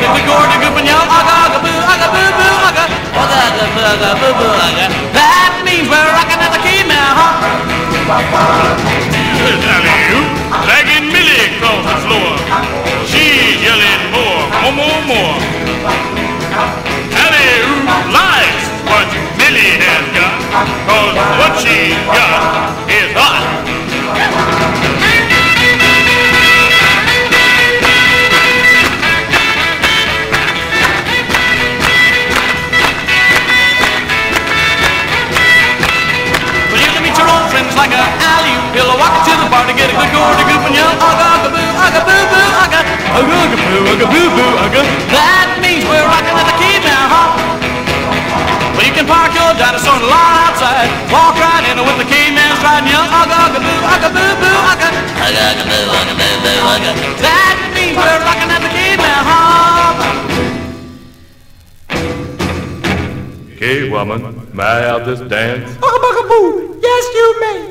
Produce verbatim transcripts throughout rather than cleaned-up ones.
a good gore to goop and yell, aga, aga, boo, aga, boo, boo, aga, aga, aga, boo, aga, boo, boo, aga. That means we're rocking at the key now, huh? Alley-oop, dragging Millie across the floor. She's yelling more, more, more, more. Alley-oop likes what Millie has got, cause what she's got is hot. Like a alley-oop, he'll walk to the bar to get a good gore to goop and yell, aga, aga, boo, aga, boo, boo, aga, aga, aga, boo, aga, boo, boo, aga. That means we're rocking at the key now, huh? Well, you can park your dinosaur in the lawn outside, walk right in with the K-Man stride and yell, aga, aga, boo, aga, boo, boo, aga, aga, aga, boo, aga, boo, boo, aga. That means we're rocking at the key now, huh? Hey, woman, may I have this dance? Bugaboo, yes, you may.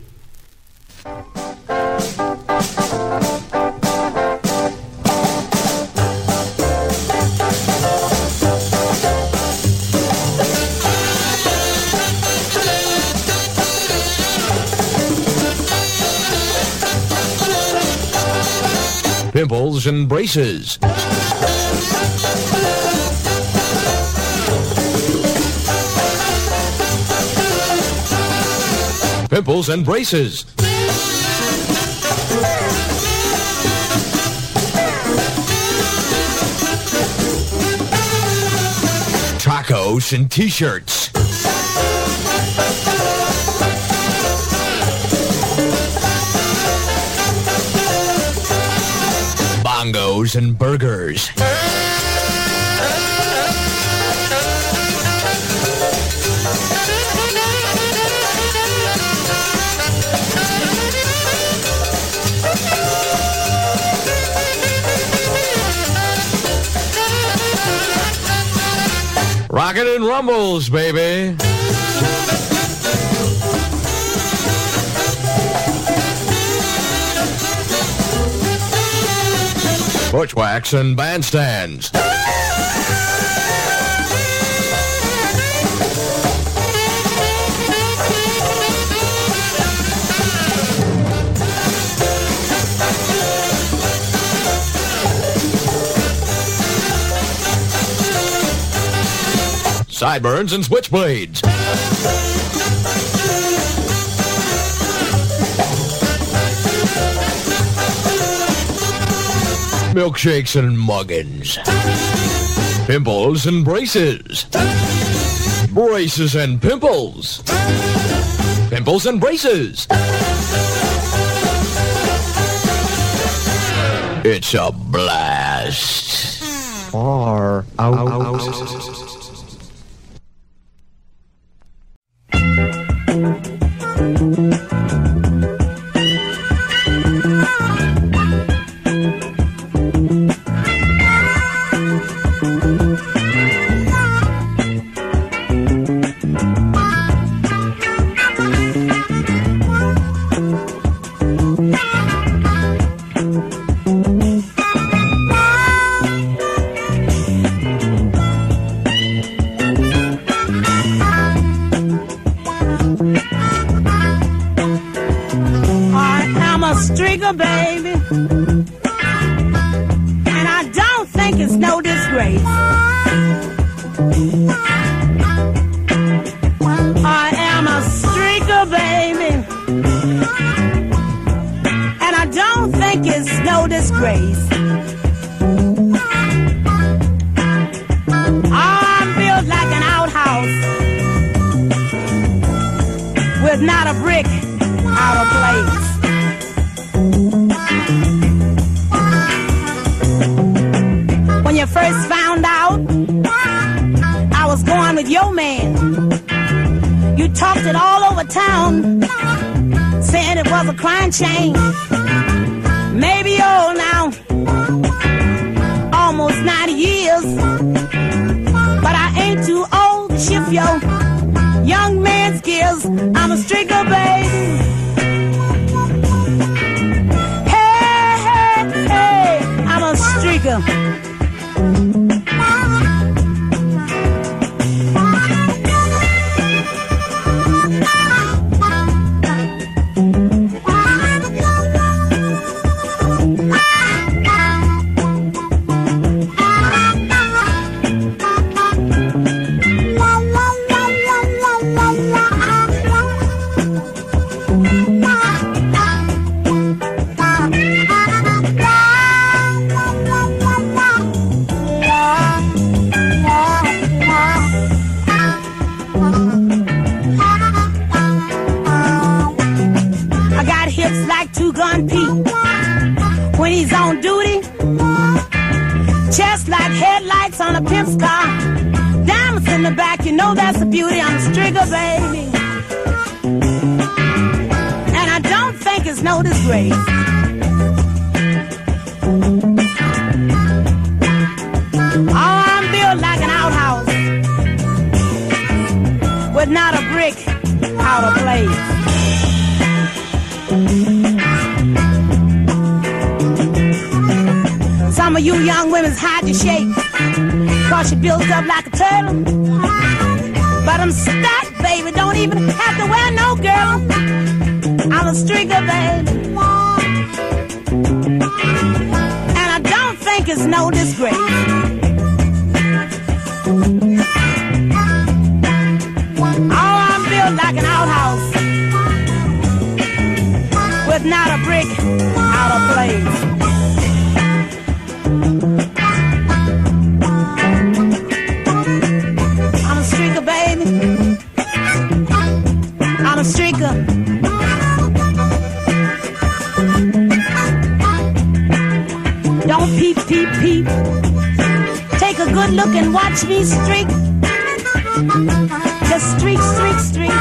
Pimples and Braces. Pimples and Braces. Tacos and T-shirts. Bongos and burgers. Rockin' and rumbles, baby. Bushwhacks and bandstands. Sideburns and switchblades. Milkshakes and muggins. Pimples and braces. Braces and pimples. Pimples and braces. It's a blast. Far out. out, out, out. Change. Maybe old now, almost ninety years, but I ain't too old to shift your young man's gears. I'm a streaker, baby. Hey, hey, hey, I'm a streaker. one peep. When he's on duty, just like headlights on a pimp's car. Diamonds in the back, you know that's the beauty. I'm a strigger, baby. And I don't think it's no disgrace. Oh, I'm built like an outhouse with not a brick out of place. Some of you young women hide your shape, cause you built up like a turtle. But I'm stuck, baby, don't even have to wear no girdle. I'm a strigger, baby. And I don't think it's no disgrace. Oh, I'm built like an outhouse with not a brick out of place. I'm a streaker, baby. I'm a streaker. Don't peep, peep, peep. Take a good look and watch me streak. Just streak, streak, streak.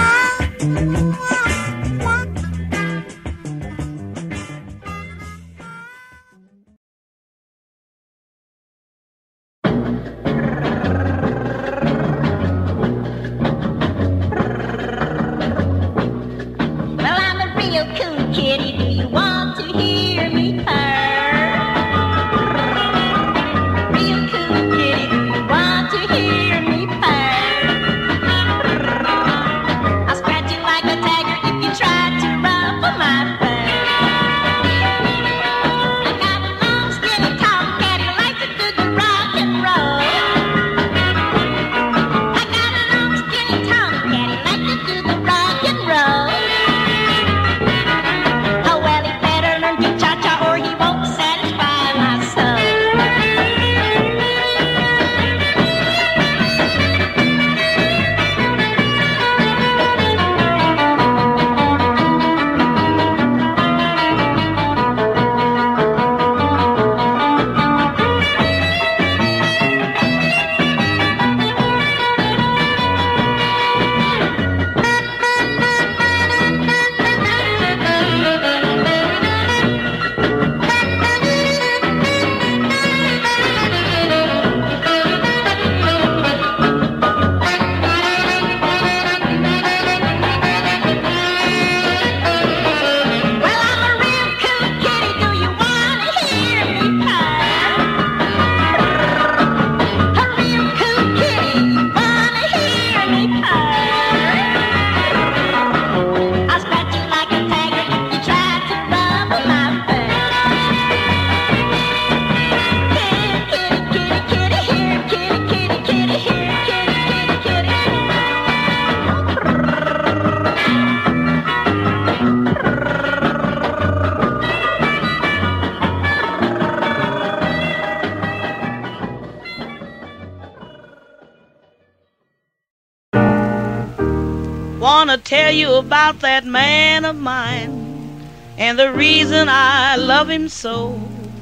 Wanna tell you about that man of mine and the reason I love him so,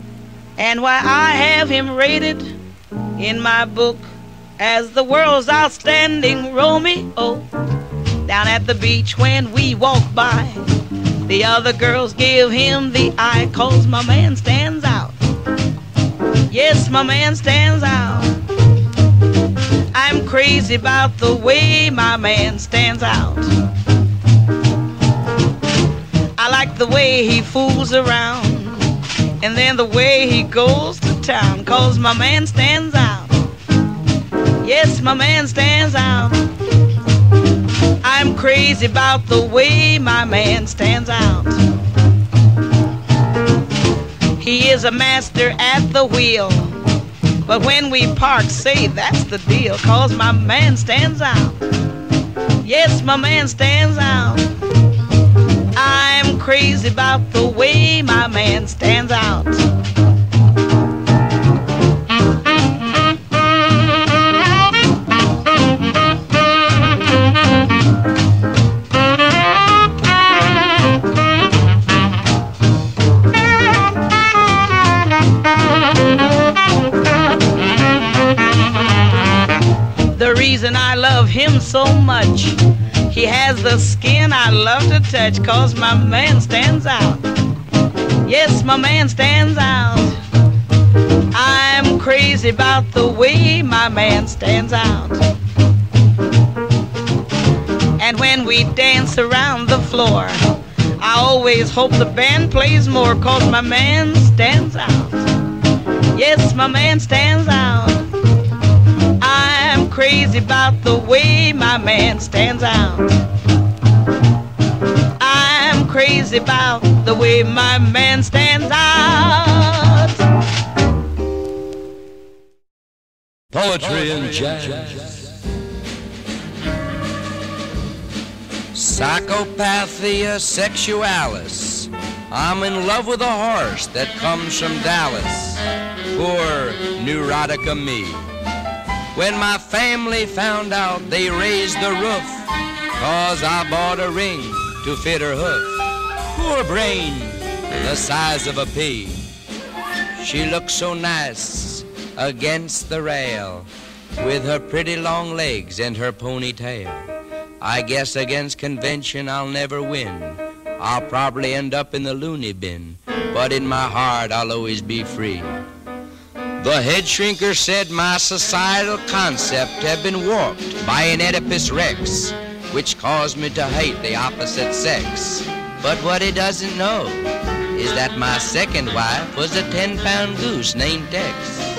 and why I have him rated in my book as the world's outstanding Romeo. Down at the beach when we walk by, the other girls give him the eye, 'cause my man stands out. Yes, my man stands out. I'm crazy about the way my man stands out. I like the way he fools around, and then the way he goes to town, 'cause my man stands out. Yes, my man stands out. I'm crazy about the way my man stands out. He is a master at the wheel, but when we park, say that's the deal, 'cause my man stands out. Yes, my man stands out. I'm crazy about the way my man stands out. him so much. He has the skin I love to touch, 'cause my man stands out. Yes, my man stands out. I'm crazy about the way my man stands out. And when we dance around the floor, I always hope the band plays more, 'cause my man stands out. Yes, my man stands out. I'm crazy about the way my man stands out. I'm crazy about the way my man stands out. Poetry and jazz. Psychopathia sexualis. I'm in love with a horse that comes from Dallas. Poor neurotica me. When my family found out, they raised the roof, 'cause I bought a ring to fit her hoof. Poor brain, the size of a pea. She looks so nice against the rail, with her pretty long legs and her ponytail. I guess against convention I'll never win. I'll probably end up in the loony bin, but in my heart I'll always be free. The head shrinker said my societal concept had been warped by an Oedipus Rex, which caused me to hate the opposite sex. But what he doesn't know is that my second wife was a ten-pound goose named Tex.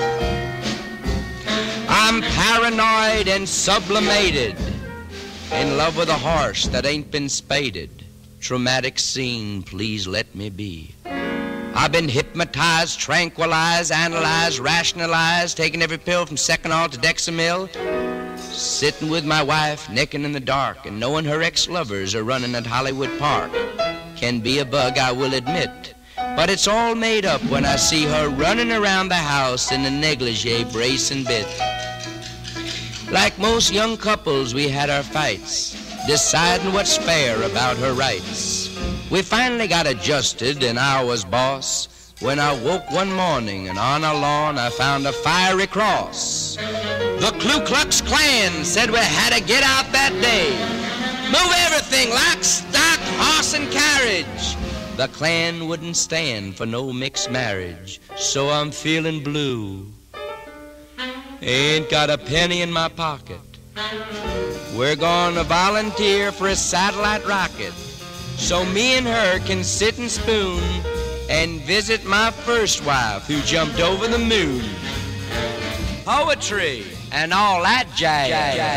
I'm paranoid and sublimated, in love with a horse that ain't been spaded. Traumatic scene, please let me be. I've been hypnotized, tranquilized, analyzed, rationalized, taking every pill from Seconal to Dexamil, sitting with my wife, necking in the dark, and knowing her ex-lovers are running at Hollywood Park. Can be a bug, I will admit, but it's all made up when I see her running around the house in a negligee brace and bit. Like most young couples, we had our fights, deciding what's fair about her rights. We finally got adjusted and I was boss, when I woke one morning and on a lawn I found a fiery cross. The Ku Klux Klan said we had to get out that day. Move everything, lock, stock, horse and carriage. The Klan wouldn't stand for no mixed marriage, so I'm feeling blue. Ain't got a penny in my pocket. We're gonna volunteer for a satellite rocket, so me and her can sit and spoon and visit my first wife who jumped over the moon. Poetry and all that jazz.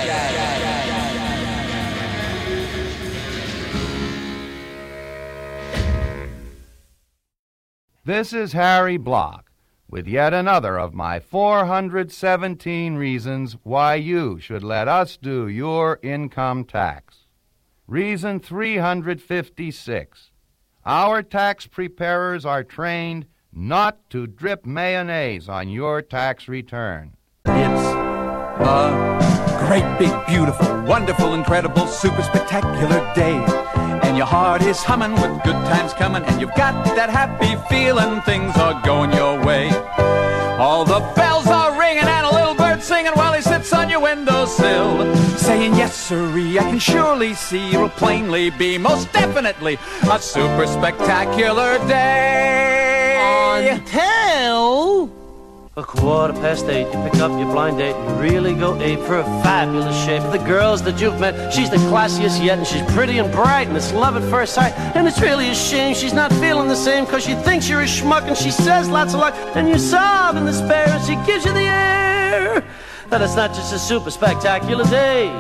This is Harry Block with yet another of my four hundred seventeen reasons why you should let us do your income tax. Reason three hundred fifty-six. Our tax preparers are trained not to drip mayonnaise on your tax return. It's a great, big, beautiful, wonderful, incredible, super spectacular day. And your heart is humming with good times coming, and you've got that happy feeling things are going your way. All the bells are ringing and a little bird singing while he sits on your windowsill, saying, yes, sirree, I can surely see you'll plainly be most definitely a super spectacular day. Until a quarter past eight, you pick up your blind date and really go ape for a fabulous shape. The girls that you've met, she's the classiest yet, and she's pretty and bright, and it's love at first sight. And it's really a shame she's not feeling the same, cause she thinks you're a schmuck, and she says lots of luck, and you sob in despair, and she gives you the air that it's not just a super spectacular day.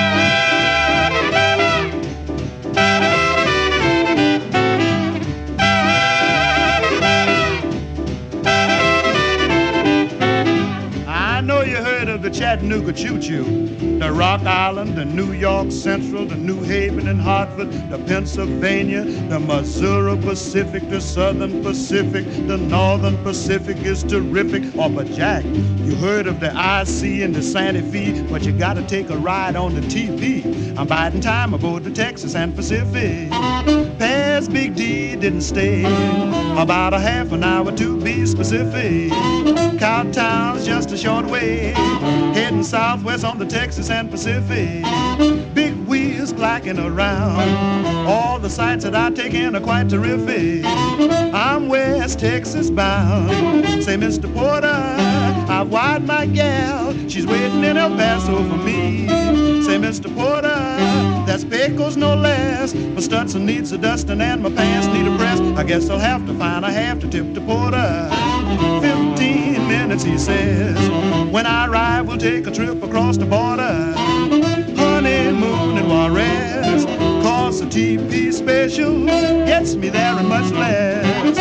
The Chattanooga Choo-Choo, the Rock Island, the New York Central, the New Haven and Hartford, the Pennsylvania, the Missouri Pacific, the Southern Pacific, the Northern Pacific is terrific. Oh, but Jack, you heard of the I C and the Santa Fe, but you gotta take a ride on the T P. I'm biding time aboard the Texas and Pacific. Past Big D didn't stay about a half an hour to be specific. Cowtown's just a short way, heading southwest on the Texas and Pacific. Big wheels clacking around, all the sights that I take in are quite terrific. I'm West Texas bound. Say, Mister Porter, I've wired my gal, she's waiting in El Paso for me. Say, Mister Porter, that's Pecos no less. My Stetson needs a dusting and my pants need a press. I guess I'll have to find a half to tip to Porter. Fifteen minutes, he says. When I arrive, we'll take a trip across the border. Honeymoon in Juarez, cause the T P special gets me there and much less.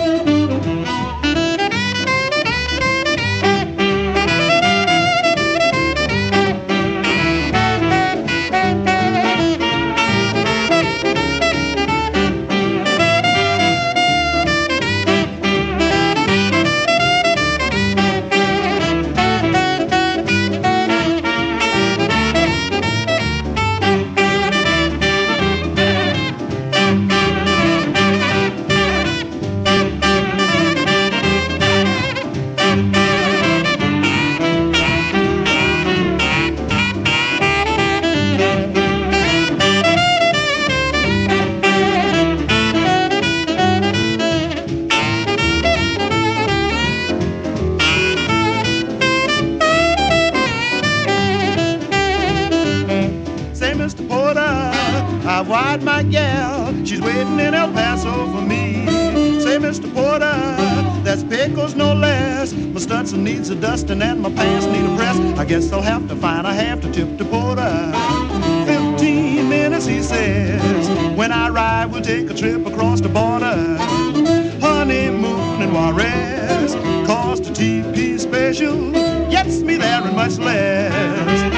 Needs a dusting and my pants need a press. I guess I'll have to find a half to tip to Porter. Fifteen minutes, he says. When I arrive, we'll take a trip across the border. Honeymoon in Juarez, cost a T P special gets me there and much less.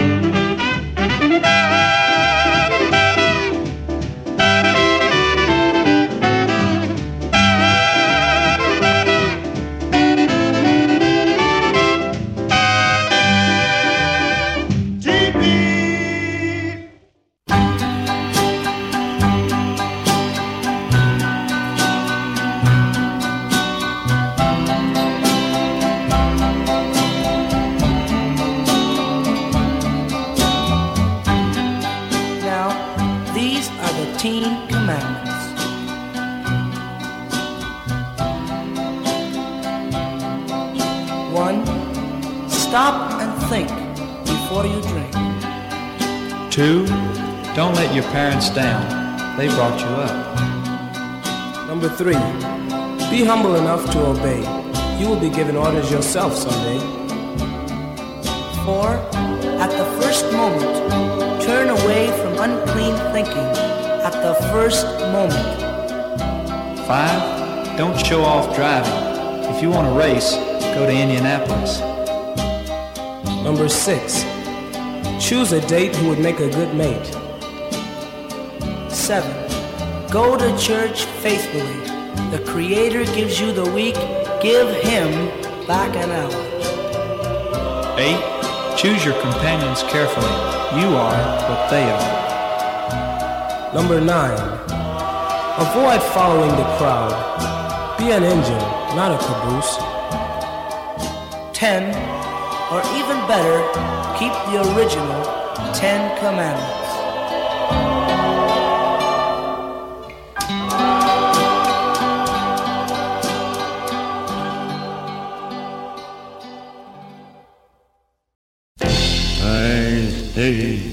Don't let your parents down. They brought you up. Number three, be humble enough to obey. You will be given orders yourself someday. Four, at the first moment, turn away from unclean thinking. At the first moment. Five, don't show off driving. If you want to race, go to Indianapolis. Number six, choose a date who would make a good mate. Seven, go to church faithfully. The Creator gives you the week, give Him back an hour. Eight, choose your companions carefully. You are what they are. Number nine, avoid following the crowd. Be an engine, not a caboose. Ten, or even better, keep the original Ten Commandments. Hey.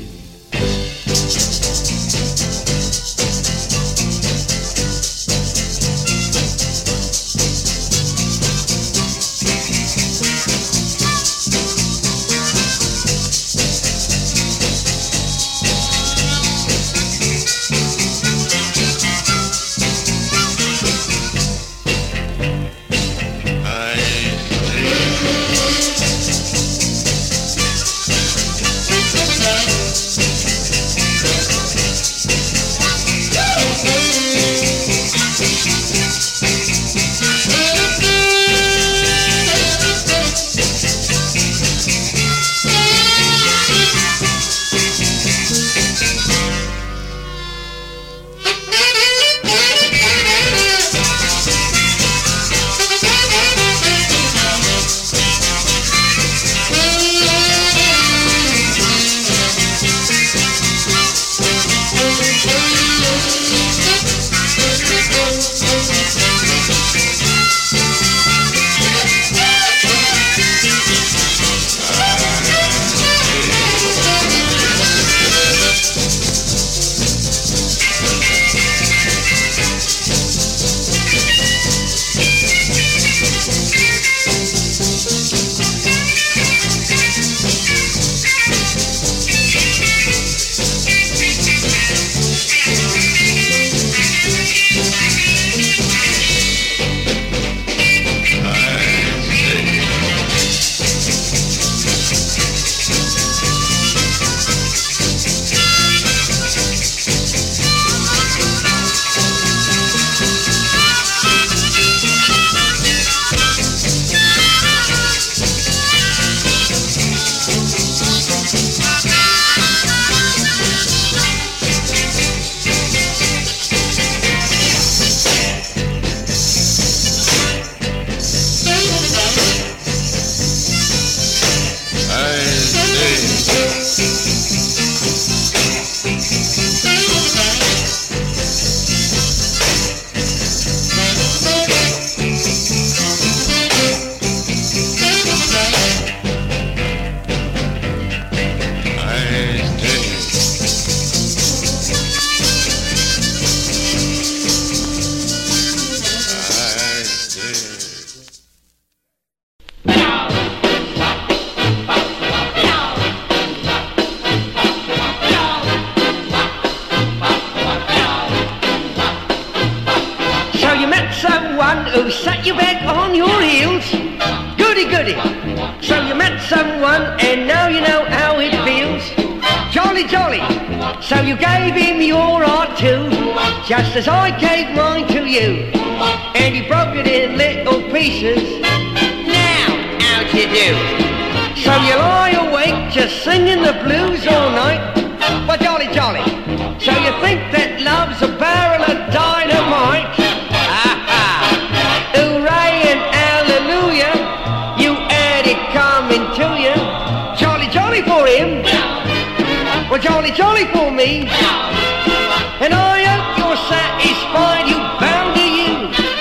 someone who set you back on your heels. Goody, goody. So you met someone and now you know how it feels. Jolly, jolly. So you gave him your heart too, just as I gave mine to you. And you broke it in little pieces. Now, how'd you do? So you lie awake just singing the blues all night. Well, jolly, jolly. So you think that love's a barrel of dynamite? Ha-ha. Hooray and hallelujah. You had it coming to you. Jolly, jolly for him. Well, jolly, jolly for me. And I hope you're satisfied you bound to you.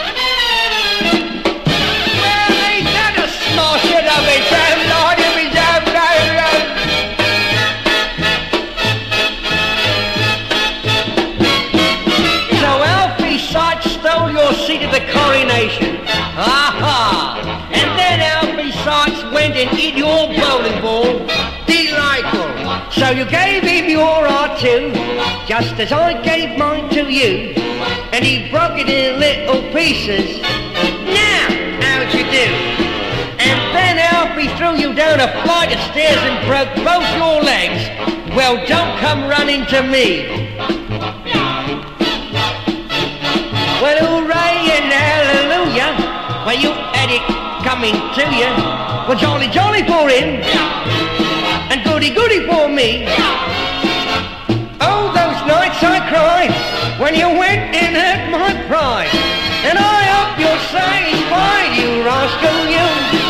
Well, ain't that a smashing of it, damn Lord, if he's damn damn. So Alfie Sykes stole your seat at the coronation. Aha! And then Alfie Sykes went and hit your bowling ball. Delightful. So you gave him your heart too, just as I gave mine to you. And he broke it in little pieces. Now, how'd you do? And then Alfie threw you down a flight of stairs and broke both your legs. Well, don't come running to me. Well, hooray and hallelujah. Well, you had it coming to you. Well, jolly, jolly for him. And goody, goody for me. Oh, those nights I cried when you went and hurt my pride. And I hope you're satisfied, you rascal, you.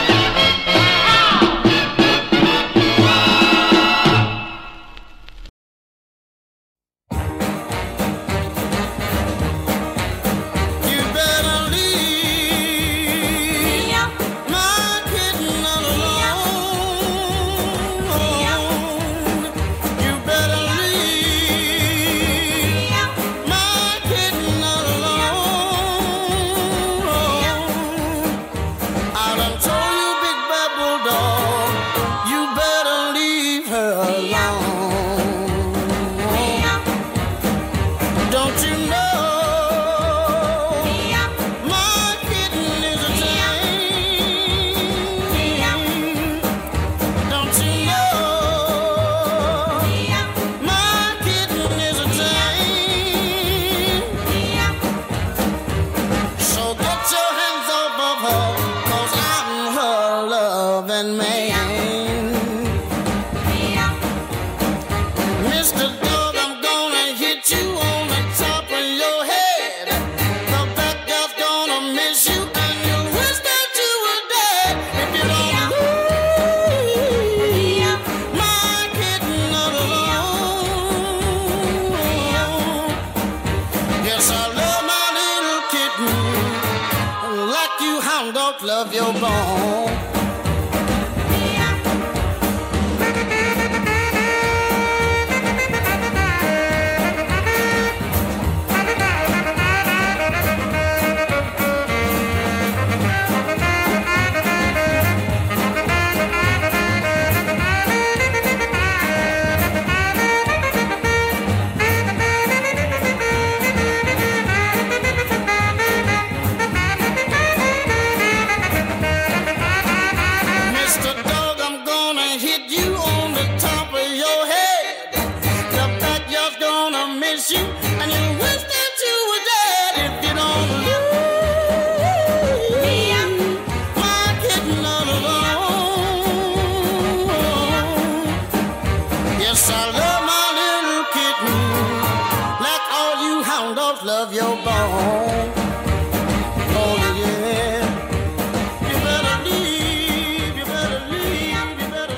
Love your bone. Love your bone. Oh yeah. You better leave, you better leave, you better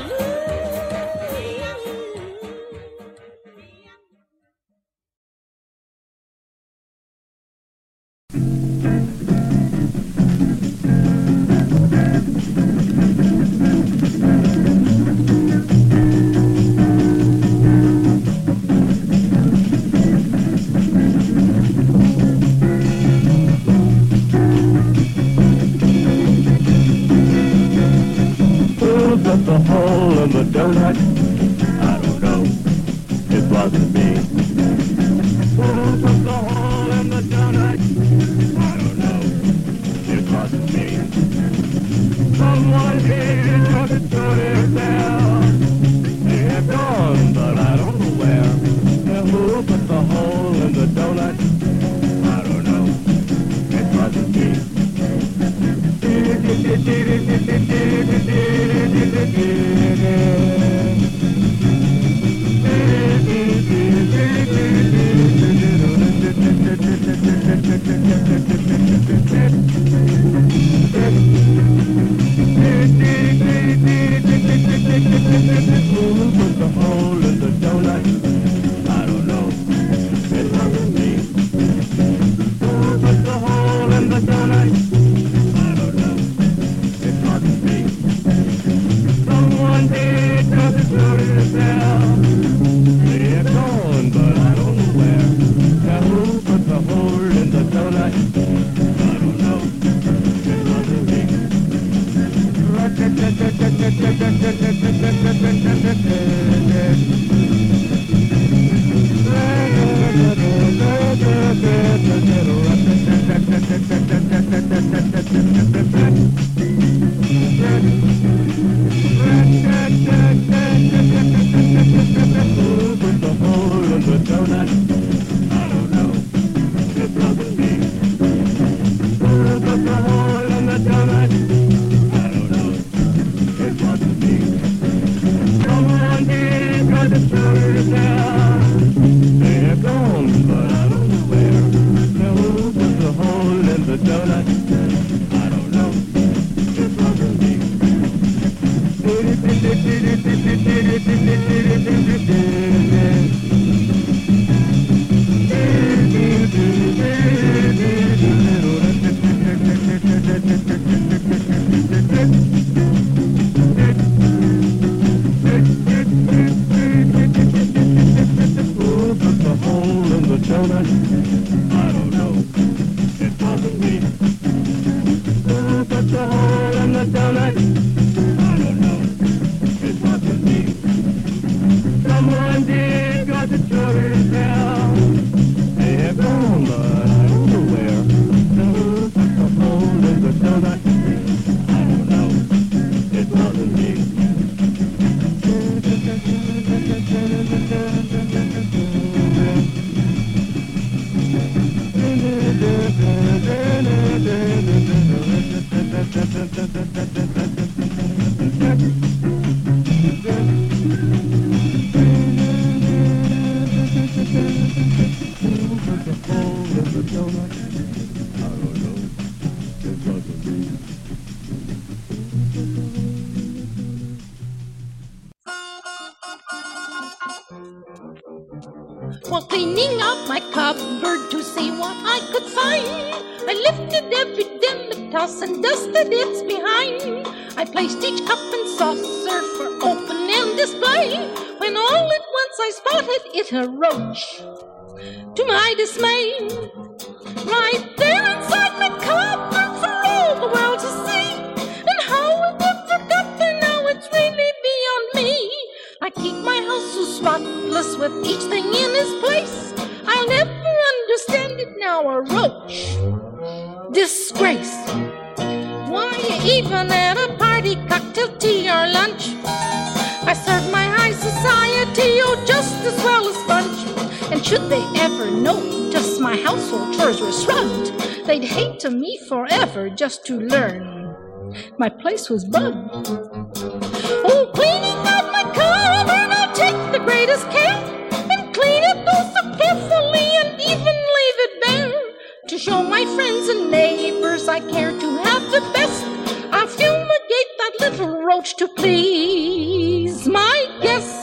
the hole in the donut? I don't know. It wasn't me. Who put the hole in the donut? I don't know. While cleaning out my cupboard to see what I could find, I lifted every Demitasse and dusted its behind. I placed each cup and saucer for open and display, when all at once I spotted it a roach. To my dismay, right there inside my cupboard for all the world to see, and how it ever got there now, it's really beyond me. I keep my house so spotless with each thing in its place, I'll never understand it now, a roach. Disgrace. Why, even at a party, cocktail, tea, or lunch, I serve my high society, oh, just as well as punch. And should they ever know just my household chores were shrugged, they'd hate to me forever just to learn my place was bugged. Oh, cleaning out my cupboard, I'll take the greatest care, and clean it oh so carefully and even leave it bare, to show my friends and neighbors I care to have the best. I'll fumigate that little roach to please my guests.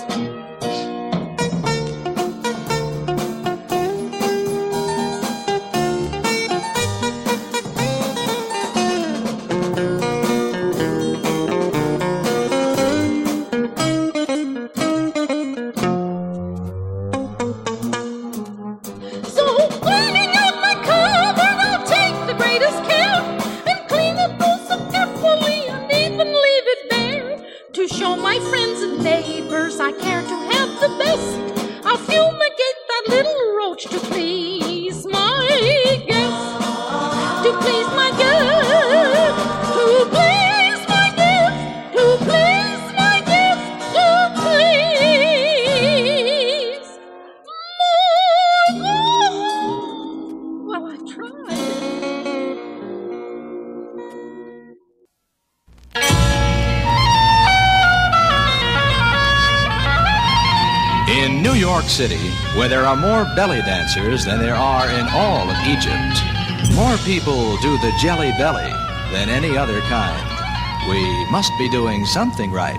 I In New York City, where there are more belly dancers than there are in all of Egypt, more people do the jelly belly than any other kind. We must be doing something right.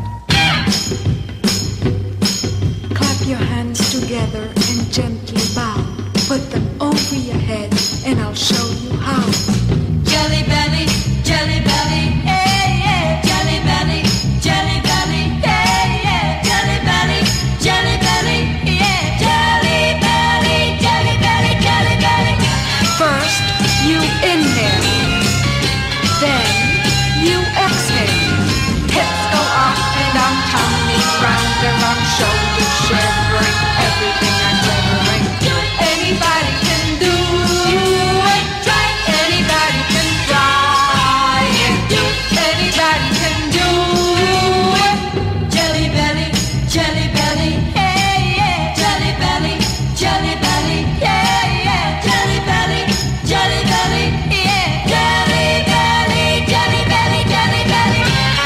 Clap your hands together and gently bow. Put them over your head and I'll show you how. Jelly belly, jelly belly, yeah, yeah. Jelly belly, jelly belly, yeah, yeah. Jelly belly, jelly belly, yeah. Jelly belly, jelly belly, jelly belly. First, you inhale. Then, you exhale. Hips go up and down, tummy round and round, shoulders shivering, everything I'm covering. Anybody can do it. Try. Anybody can try it. Anybody can do it. Jelly belly, jelly belly, yeah, yeah. Jelly belly, jelly belly, yeah, yeah. Jelly belly, jelly belly, yeah. Jelly belly, jelly belly, jelly belly.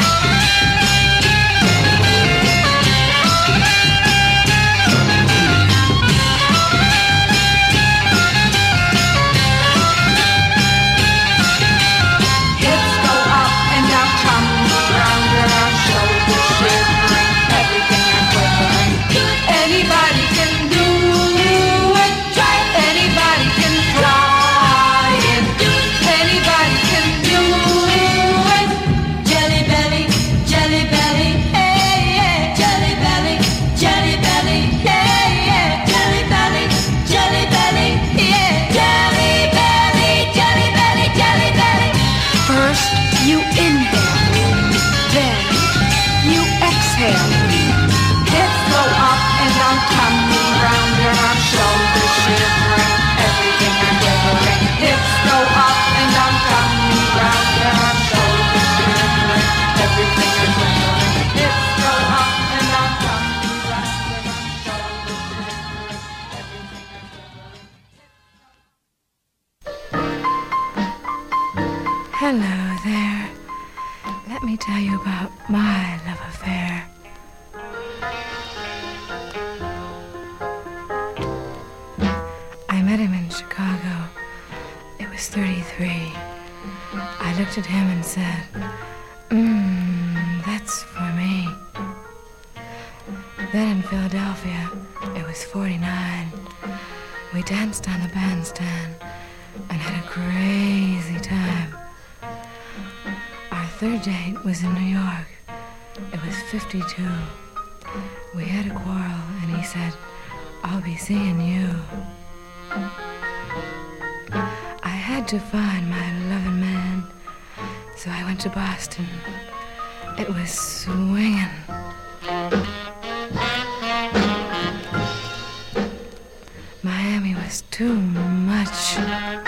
Hips go up and down, tummy round and round, shoulders shivering, everything I'm quivering. Anybody can do it. Try. Anybody can try it. Anybody can do it. Jelly belly, jelly belly, yeah, yeah. Jelly belly, jelly belly, yeah, yeah. Jelly belly, jelly belly, yeah. Jelly belly, jelly belly, jelly belly. First, you inhale. Then, you exhale. Hips go up and down, tummy round and round, shoulders shivering, everything I'm quivering. Hips go up and down, tummy round and round, shoulders shivering, everything I'm quivering. Hips go up and down, tummy round and round, shoulders shivering, everything I'm quivering. Hello there. Let me tell you about my love affair. I met him in Chicago. It was thirty-three. I looked at him and said, mmm, that's for me. Then in Philadelphia, it was forty-nine. We danced on the bandstand and had a crazy time. Our third date was in New York. It was fifty-two. We had a quarrel and he said, I'll be seeing you. I had to find my loving man, so I went to Boston. It was swinging. Miami was too much.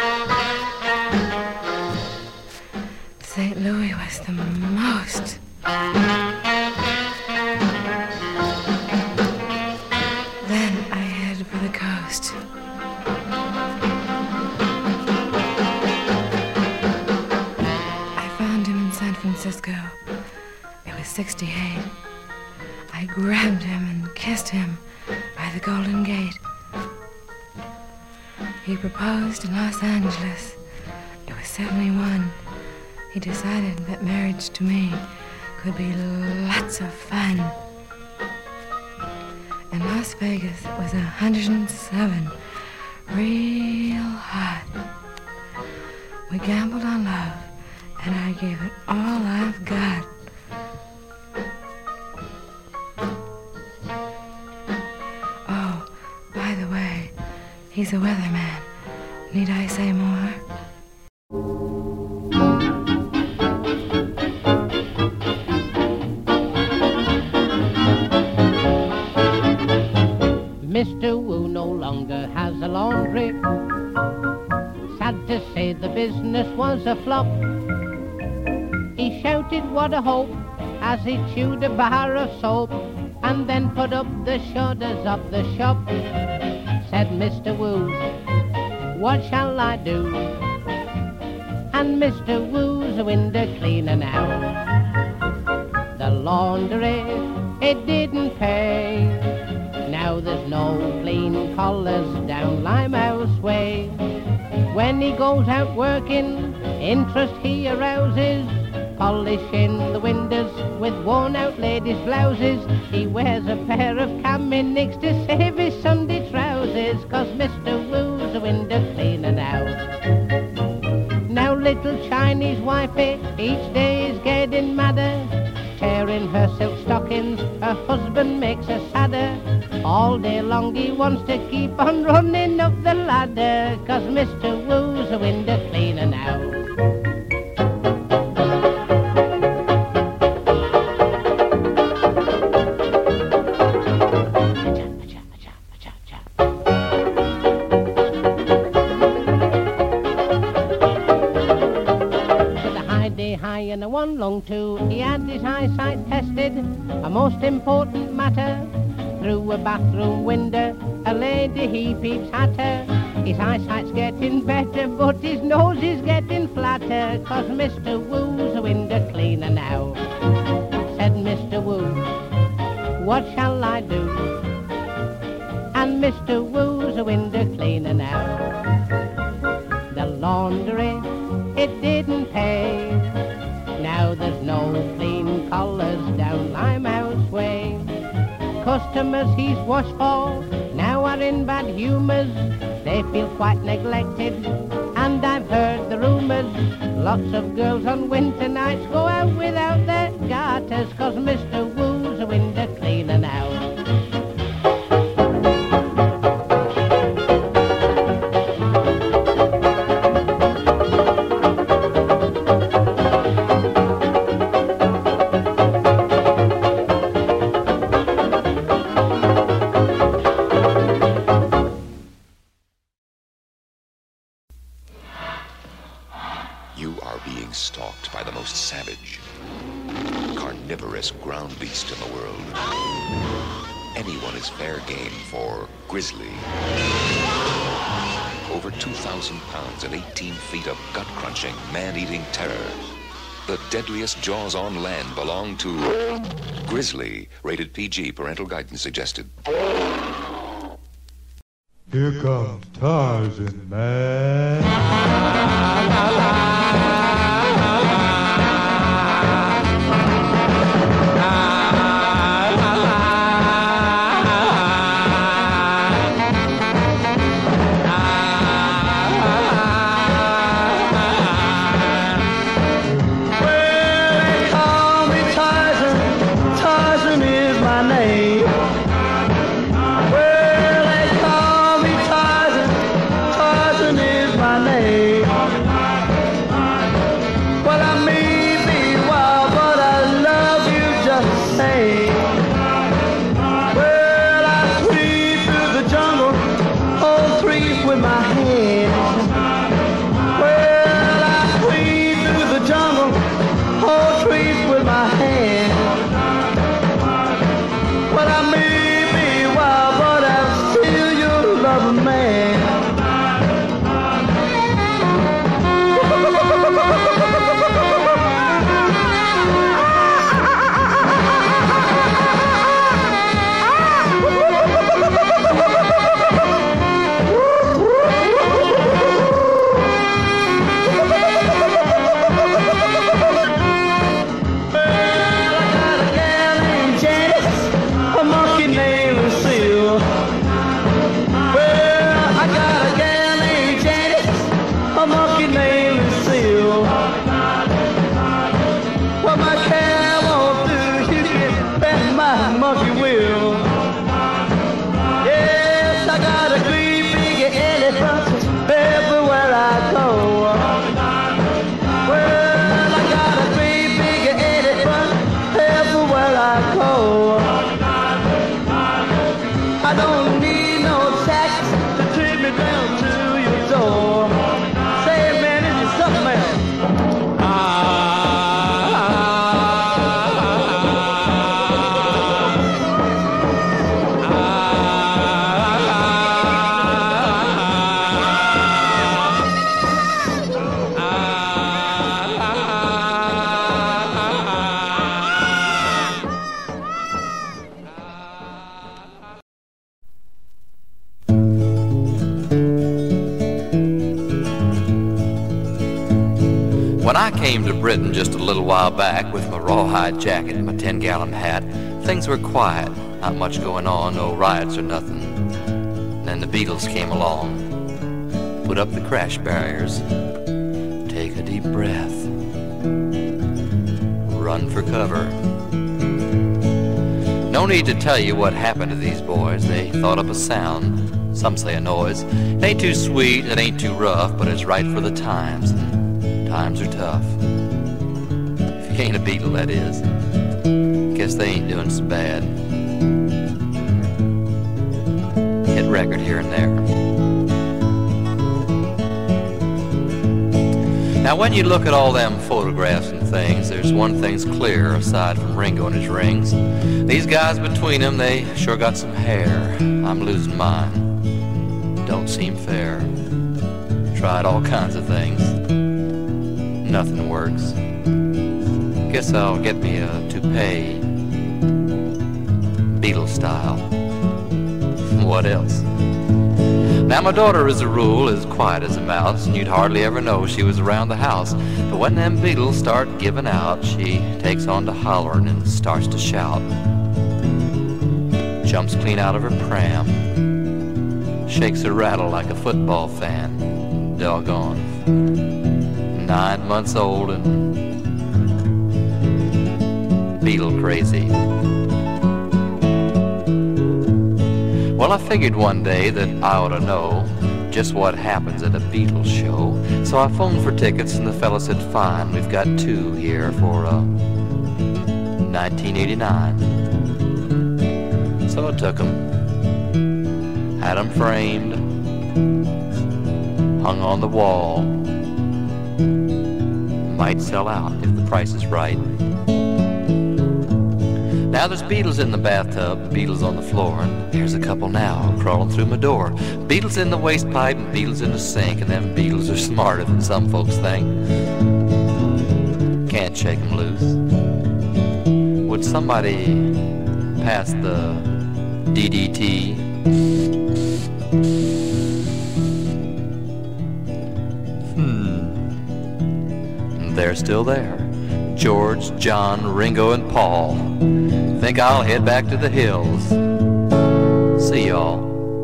Saint Louis was the most. Then I headed for the coast. I found him in San Francisco. It was sixty-eight. I grabbed him and kissed him by the Golden Gate. He proposed in Los Angeles. It was seventy-one. He decided that marriage to me could be lots of fun. In Las Vegas, it was one hundred seven. Real hot. We gambled on love, and I gave it all I've got. Oh, by the way, he's a weatherman. Need I say more? Mister Wu no longer has a laundry. Sad to say the business was a flop. He shouted what a hope as he chewed a bar of soap and then put up the shutters of the shop. Said Mister Wu, what shall I do? And Mister Wu's a window cleaner now. The laundry, it didn't pay. Now there's no clean collars down Limehouse Way. When he goes out working, interest he arouses, polishing the windows with worn-out ladies' blouses. He wears a pair of Cam-in-Nicks to save his Sunday trousers, 'cause Mister Woo's a window cleaner now. Now little Chinese wifey each day is getting madder, tearing her silk stockings, her husband makes her sadder. All day long he wants to keep on running up the ladder, 'cause Mister Woo's a window cleaner now. And a one long two, he had his eyesight tested, a most important matter. Through a bathroom window, a lady he peeps at her. His eyesight's getting better, but his nose is getting flatter, 'cause Mister Woo's a window cleaner now. Said Mister Woo, what shall I do? And Mister Woo's a window cleaner now. The laundry, it didn't pay. Now there's no clean collars down Limehouse Way. Customers he's washed for now are in bad humours. They feel quite neglected, and I've heard the rumours. Lots of girls on winter nights go out without their garters, 'cause Mister Woo's a window cleaner now. Stalked by the most savage, carnivorous ground beast in the world. Anyone is fair game for Grizzly. Over two thousand pounds and eighteen feet of gut-crunching, man-eating terror. The deadliest jaws on land belong to Grizzly. Rated P G. Parental guidance suggested. Here comes Tarzan, man. Well, they call me Tarzan, Tarzan is my name. When I came to Britain just a little while back with my rawhide jacket and my ten-gallon hat, things were quiet, not much going on, no riots or nothing. And then the Beatles came along, put up the crash barriers, take a deep breath, run for cover. No need to tell you what happened to these boys. They thought up a sound, some say a noise. It ain't too sweet, it ain't too rough, but it's right for the times, and times are tough. If you ain't a Beatle, that is. Guess they ain't doing so bad. Hit record here and there. Now when you look at all them photographs and things, there's one thing's clear aside from Ringo and his rings. These guys between them, they sure got some hair. I'm losing mine. Don't seem fair. Tried all kinds of things. Nothing works. Guess I'll get me a toupee, Beatles style. What else? Now my daughter, as a rule, is quiet as a mouse, and you'd hardly ever know she was around the house. But when them Beatles start giving out, she takes on to hollering and starts to shout. Jumps clean out of her pram, shakes her rattle like a football fan. Doggone. Nine months old and Beatle crazy. Well, I figured one day that I ought to know just what happens at a Beatles show. So I phoned for tickets and the fella said, fine, we've got two here for uh, nineteen eighty-nine. So I took them, had them framed, hung on the wall. Might sell out if the price is right. Now there's Beatles in the bathtub, Beatles on the floor, and here's a couple now crawling through my door. Beatles in the waste pipe and Beatles in the sink, and them Beatles are smarter than some folks think. Can't shake them loose. Would somebody pass the D D T? Hmm. They're still there. George, John, Ringo, and Paul. Think I'll head back to the hills. See y'all.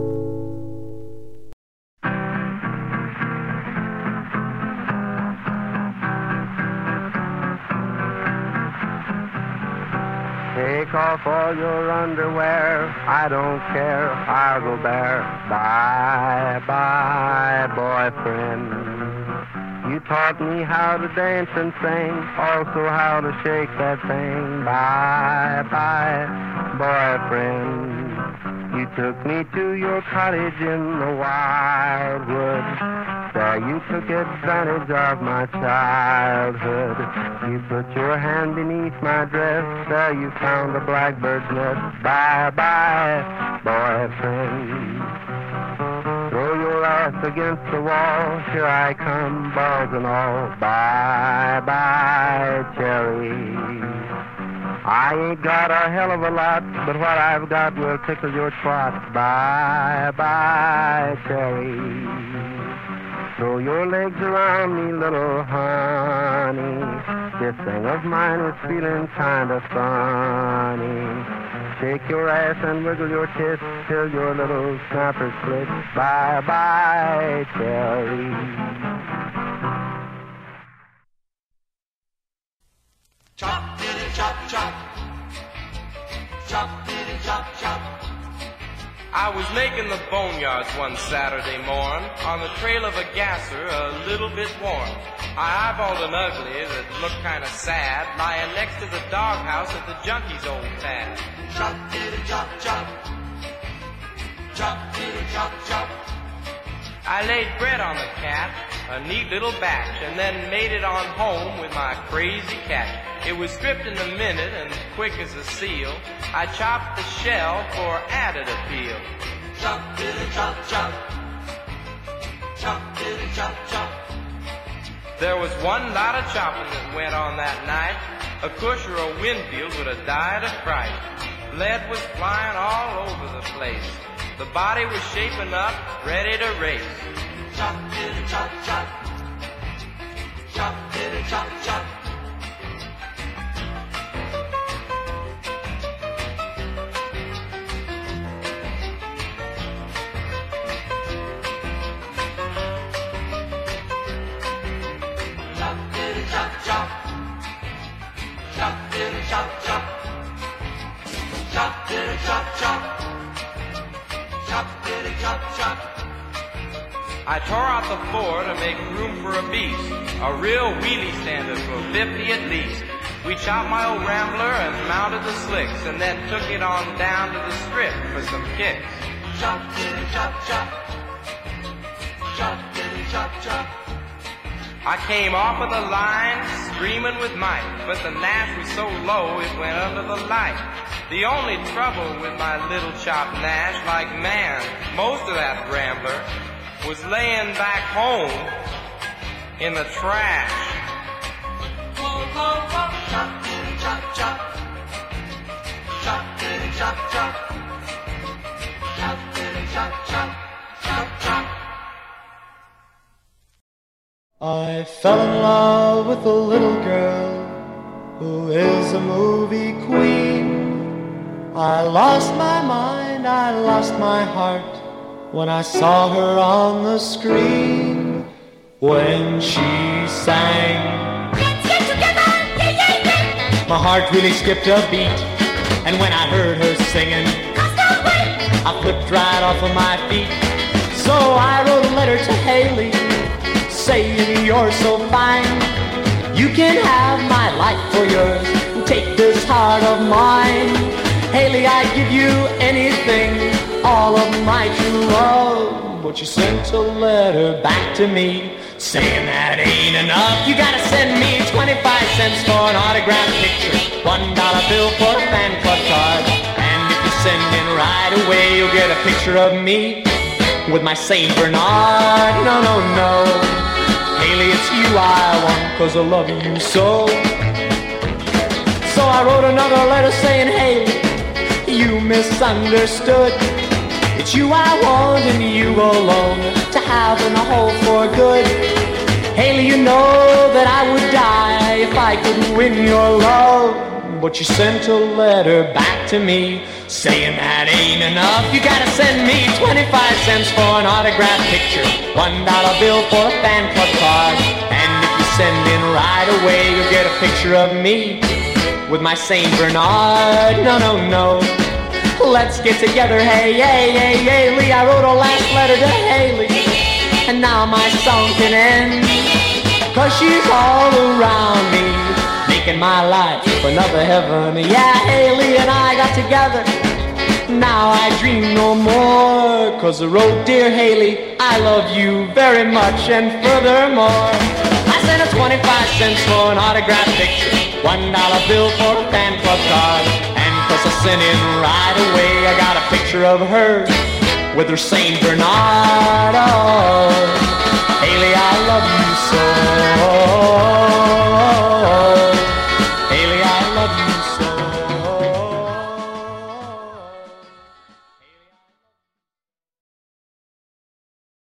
Take off all your underwear, I don't care, I'll go bare. Bye, bye, boyfriend. You taught me how to dance and sing, also how to shake that thing. Bye, bye, boyfriend. You took me to your cottage in the wildwood. There you took advantage of my childhood. You put your hand beneath my dress, there you found a blackbird's nest. Bye, bye, boyfriend. Throw your ass against the wall, here I come, balls and all. Bye, bye, cherry. I ain't got a hell of a lot, but what I've got will tickle your twat. Bye, bye, cherry. Throw your legs around me, little honey. This thing of mine is feeling kind of funny. Shake your ass and wiggle your tits till your little snapper splits. Bye, bye, cherry. Chop, diddy, chop, chop. Chop, diddy, chop, chop. I was making the boneyards one Saturday morn on the trail of a gasser a little bit worn. I eyeballed an ugly that looked kind of sad lying next to the doghouse at the junkie's old pad. Chop, diddy, chop, chop. Chop, diddy, chop, chop. I laid bread on the cat, a neat little batch, and then made it on home with my crazy catch. It was stripped in a minute and quick as a seal. I chopped the shell for added appeal. Chop, diddy, chop, chop. Chop, diddy, chop, chop. There was one lot of chopping that went on that night. A Cush or a Winfield would have died of fright. Lead was flying all over the place. The body was shaping up, ready to race. Chop, diddy, chop, chop. Chop, diddy, chop, chop. Chop, diddy, chop, chop. Chop, diddy, chop, chop. Chop, diddy, chop, chop. Chop, diddy, chop, chop. I tore out the floor to make room for a beast, a real wheelie standard for fifty at least. We chopped my old Rambler and mounted the slicks, and then took it on down to the strip for some kicks. Chop, diddy, chop, chop. Chop, diddy, chop, chop. I came off of the line screaming with might, but the Nash was so low it went under the light. The only trouble with my little chop Nash, like man, most of that Rambler was laying back home in the trash. Whoa, whoa, whoa. Chop, diddy, chop, chop. Chop, diddy, chop, chop. Chop, diddy, chop, chop. Chop, chop. I fell in love with a little girl who is a movie queen. I lost my mind, I lost my heart when I saw her on the screen. When she sang, let's get together, yeah, yeah, yeah, my heart really skipped a beat. And when I heard her singing, I flipped right off of my feet. So I wrote a letter to Haley, saying you're so fine. You can have my life for yours, take this heart of mine. Haley, I'd give you anything, all of my true love. But you sent a letter back to me, saying that ain't enough. You gotta send me twenty-five cents for an autographed picture, one dollar bill for a fan club card. And if you send in right away, you'll get a picture of me with my Saint Bernard. No, no, no, Haley, it's you I want, cause I love you so. So I wrote another letter saying, Haley, you misunderstood. It's you I want and you alone to have in a hole for good. Haley, you know that I would die if I couldn't win your love. But you sent a letter back to me, saying that ain't enough. You gotta send me twenty-five cents for an autographed picture, one dollar bill for a fan club card. And if you send in right away, you'll get a picture of me with my Saint Bernard. No, no, no, let's get together, hey, hey, hey, Haley. I wrote a last letter to Haley, and now my song can end, cause she's all around me, making my life another heaven. Yeah, Haley and I got together, now I dream no more, cause I wrote, dear Haley, I love you very much. And furthermore, I sent her twenty-five cents for an autographed picture, one dollar bill for a fan club card. And cause I sent in right away, I got a picture of her with her Saint Bernard. Oh, Haley, I love you so.